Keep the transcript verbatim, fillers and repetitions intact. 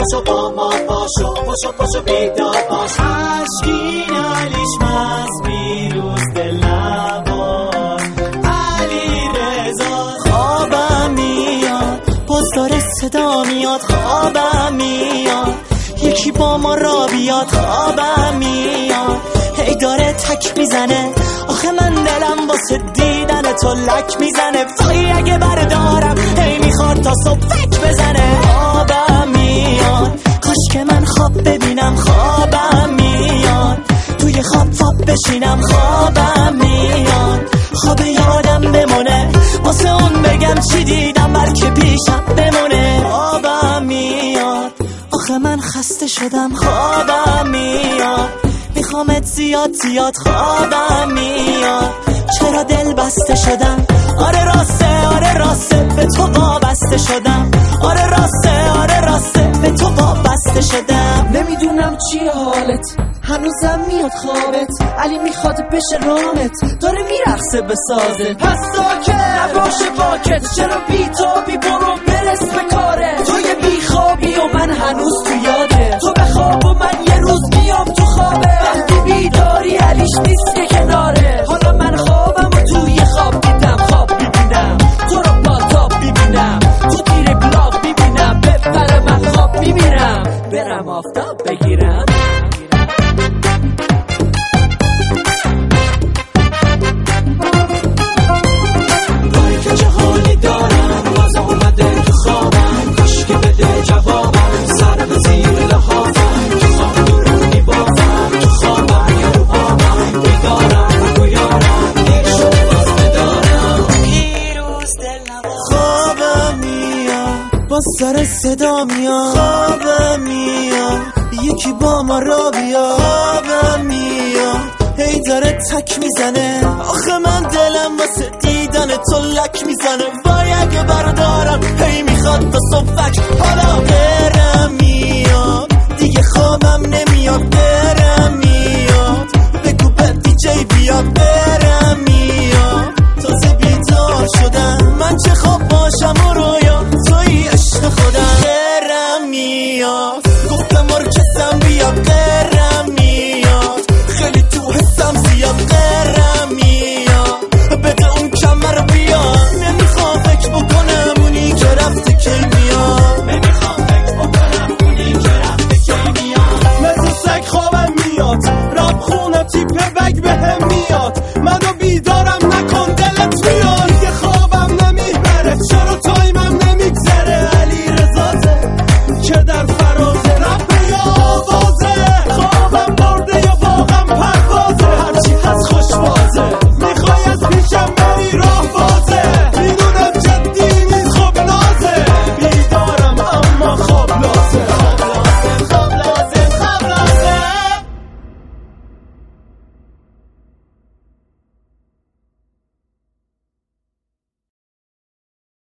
پاشو با ما پاشو پاشو پاشو بیدار باش. عشقین علیش مست بیروز دل نبار علی رضا. خوابم میاد باز داره صدا میاد خوابم میاد یکی با ما را بیاد خوابم میاد هی داره تک میزنه آخه من دلم واسه دیدن تو لک میزنه وای اگه بردارم هی میخواد تا صبح فک بزنه. خوابم میاد کاش که من خواب ببینم خوابم میاد توی خواب خواب بشینم خوابم میاد خواب یادم بمونه واسه اون بگم چی دیدم بلکه پیشم بمونه. خوابم میاد آخه من خسته شدم خوابم میاد میخوامت زیاد زیاد خوابم میاد چرا دل بسته شدم آره راسته آره راسته به تو وابسته شدم آره راسته آره راسته به تو وابسته شدم. نمیدونم چیه حالت هنوزم میاد خوابت علی میخواد بشه رامت داره میرقصه به سازت پس ساکت نباشه باکت چرا بیتابی برو برس به کاره تو یه بیخوابی و من هنوز تو یاده تو بخواب و من یه روز میام تو خوابه وقتی بیداری علیش نیست که کناره حالا من خوابم و توی خواب دیدم خواب میبینم تو رو با تاب میبینم تو تیر بلاک میبینم بپره من خواب میبینم برم آفتاب بگیرم. باز سر صدا میاد خوابم میاد یکی با ما را بیاد خوابم میاد هی داره تک میزنه آخه من دلم واسه دیدن تو لک میزنه وای اگه بردارم هی میخواد تا صبح فک حالا برم میاد دیگه خوابم نمیاد برم میاد بگو به دیجی بیاد برم میاد تازه بیدار شدم من چه خواب باشم و رویا توی عشق خودم برم میاد گفتم ارکستم بیاد برم میاد خیلی تو حسم زیاد برم میاد بده اون کمر بیاد نمیخوام فکر بکنم اونی که رفته کی میاد نمیخوام فکر بکنم اونی که رفته کی میاد مثل سگ خوابم میاد راب خونم تیپ بگ بهم